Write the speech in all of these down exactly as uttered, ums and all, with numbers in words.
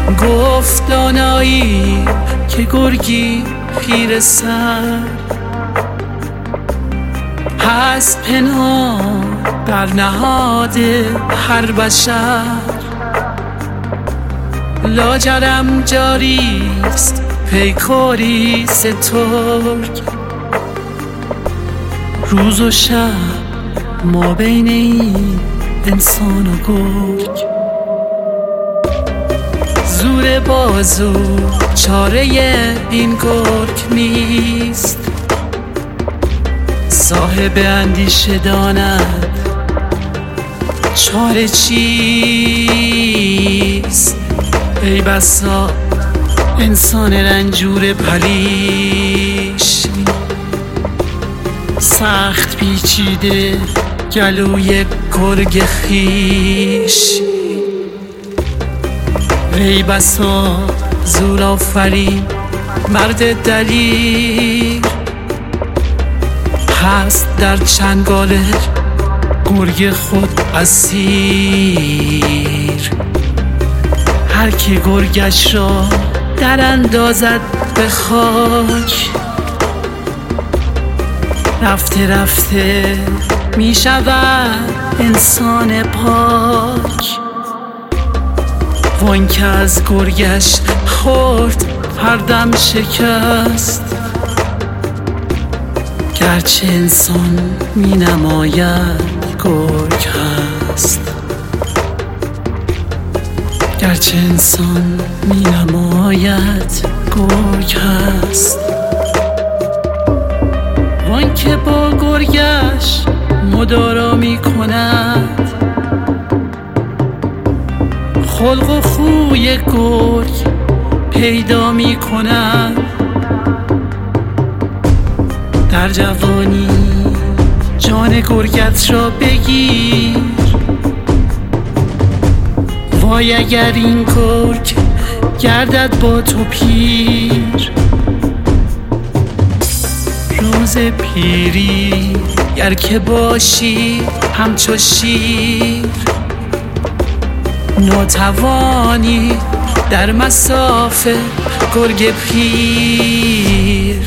گفت دانایی که گرگی پیر سر هست پنهان در نهاد هر بشر. لاجرم جاریست پیکاری سترگ، روز و شب ما بین این انسان و گرگ. زور بازو چاره این گرگ نیست، صاحب اندیشه داند چاره چیست. ای بسا انسان رنجور پریش، سخت پیچیده گلوی گرگ خویش. ای بسا زور آفرین مرد دلیر، هست در چنگال گرگ خود اسیر. هر که گرگش را در اندازد به خاک، رفته رفته می شود انسان پاک. وان که از گرگش خورد پردم شکست، گرچه انسان می نماید گرگ هست. گرچه انسان می نماید گرگ هست. وان که با گرگش مدارا می کند، خلق و خوی گرگ پیدا می کند. در جوانی جان گرگت را بگیر، وای اگر این گرگ گردد با تو پیر. روز پیری گر که باشی همچو شیر، ناتوانی در مصاف گرگ پیر.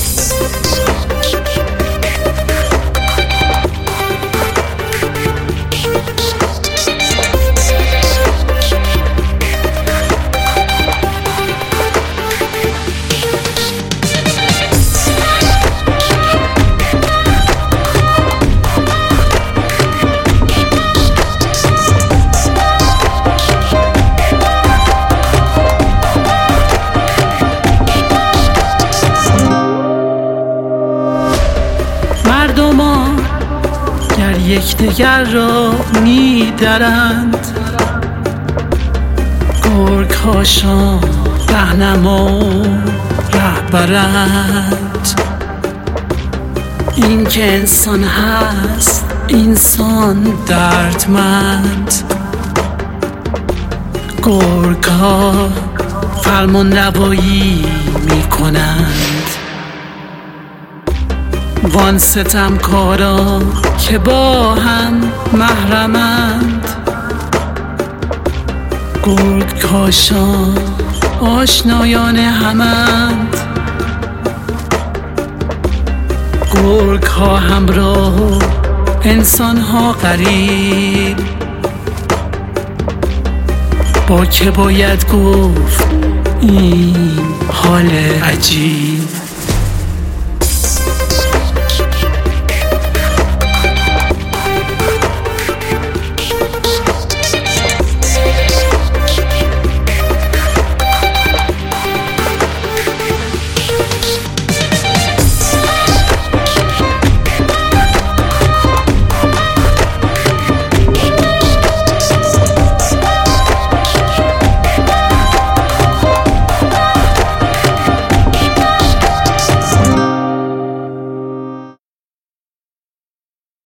مردمان گر یکدیگر را می درند، گرگ هاشان رهنما و رهبرند. این که انسان هست انسان دردمند، گرگ ها فرمان روایی می کنند. وان ستمکارا که با هم محرمند، گرگ کاشان آشنایان همند. گرگ ها همراه و انسان ها غریب، با که باید گفت این حال عجیب.